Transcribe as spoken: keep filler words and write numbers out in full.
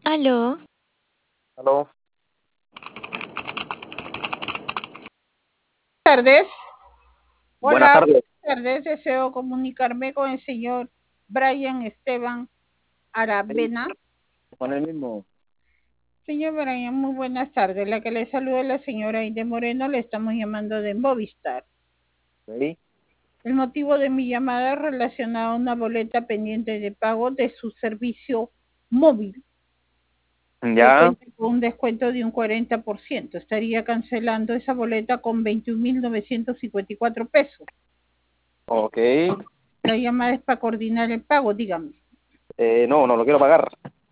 Aló, Aló, Tardes. buenas Hola, tardes. buenas tardes. Deseo comunicarme con el señor Brian Esteban Sí, Aravena. con el mismo. Señor Brian, muy buenas tardes. La que le saluda es la señora Inde Moreno. Le estamos llamando de Movistar. Sí, El motivo de mi llamada es relacionado a una boleta pendiente de pago de su servicio móvil, que ya, cuenta con un descuento de un cuarenta por ciento. Estaría cancelando esa boleta con veintiún mil novecientos cincuenta y cuatro pesos. ok. La llamada es para coordinar el pago, dígame. Eh, no, no lo quiero pagar.